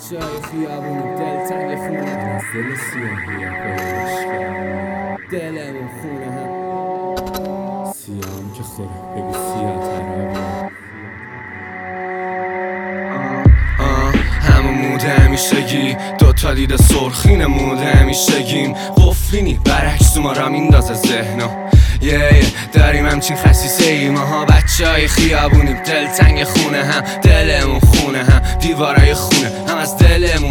بچه های خیابون دلتنگ خونه از دل سیاهی دلمون خونه هم سیاهم که خوره بگو سیاه ترابی همون موده همیشگی دوتا دید سرخین موده همیشگیم قفلینی برعکس ما را میندازه ذهنا داریم همچین خسیسه ای ماها بچه های خیابونیم دلتنگ خونه هم دلمون خونه هم دیوارای خونه هم از دلمون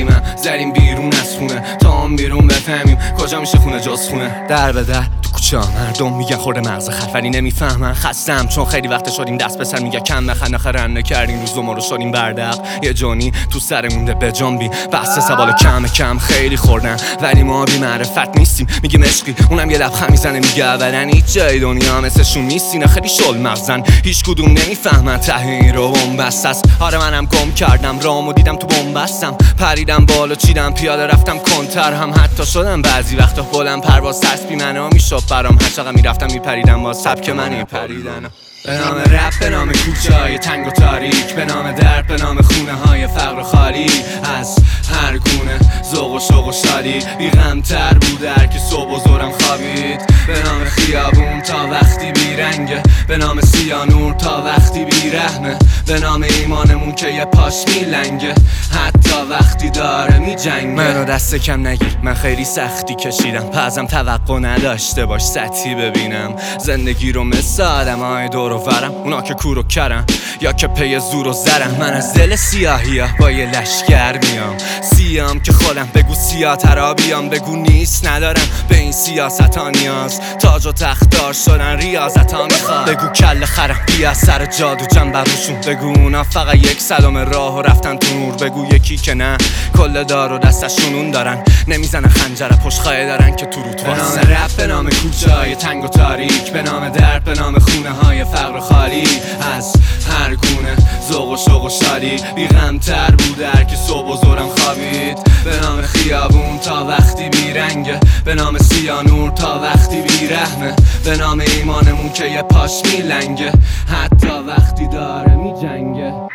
زدیم بیرون از خونه تا هم بیرون بفهمیم کجا میشه خونه جز خونه در به در تو کوچه مردم میگن خورده مغز خر ولی نمیفهمن خستم چون خیلی وقت شدیم دست به سر میگه کم بخن آخر نکردیم روز ما رو شدیم بردق یه جونی تو سر مونده به جنبی بسته سوال کم خیلی خوردن ولی ما بی معرفت نیستیم میگیم عشقی اونم یه لبخند میزنه میگه اولا هیچ جای دنیا مثلشون نیستین خیلی شل مغزن هیچ کدوم نمیفهمن ته این رو بنبست است آره منم گم کردم رامو دیدم تو بنبستم پریدم بالا چیدم پیاده رفتم کنتر هم حتی شدم بعضی وقتا بلند پرواز ترس بی معنا میشد برام هر چقدر میرفتم میپریدم با سبک منی پریدن به نام رپ به نام کوچه های تنگ و تاریک به نام درد به نام خونه های فقر و خالی از هر گونه ذوق و شوق و شادی بی غمتر بود هر که صبح و ظهرم خوابید به نام خیابون تا وقتی بی رنگه به نام سیانور تا وقتی بی رحمه به نام ایمانمون که یه پاش میلنگه حتی وقتی داره میجنگه منو دست کم نگیر من خیلی سختی کشیدم پزم توقع نداشته باش سطحی ببینم زندگی رو مثل آدمای دور و برم اونا که کور و کرم یا که پی زور و زرم من از دل سیاهی با یه لشگر میام سیام که خودم بگو سیاه ترابیام بگو نیست ندارم به این سیاست ها نیاز تاج و تختار شدن ریاضت ها میخواد بگو کل خرم بیا سر جادو جنب روشون بگو اونا فقط یک صدام راه و رفتن تو نور بگو یکی که نه کل دار و دستشون اون دارن نمیزنن خنجر پشت خواهی دارن که تو روت واسه به نام رپ به نام کوچه های تنگ و تاریک به نام درد به نام خونه های فقر و خالی از هر گونه ذوق و شوق و شادی بی غمتر بود هر که صبح و ظهرم خوابید به نام خیابون تا وقتی بی رنگه به نام سیانور تا وقتی بی رحمه به نام ایمانمون که یه پاش میلنگه حتی وقتی داره میجنگه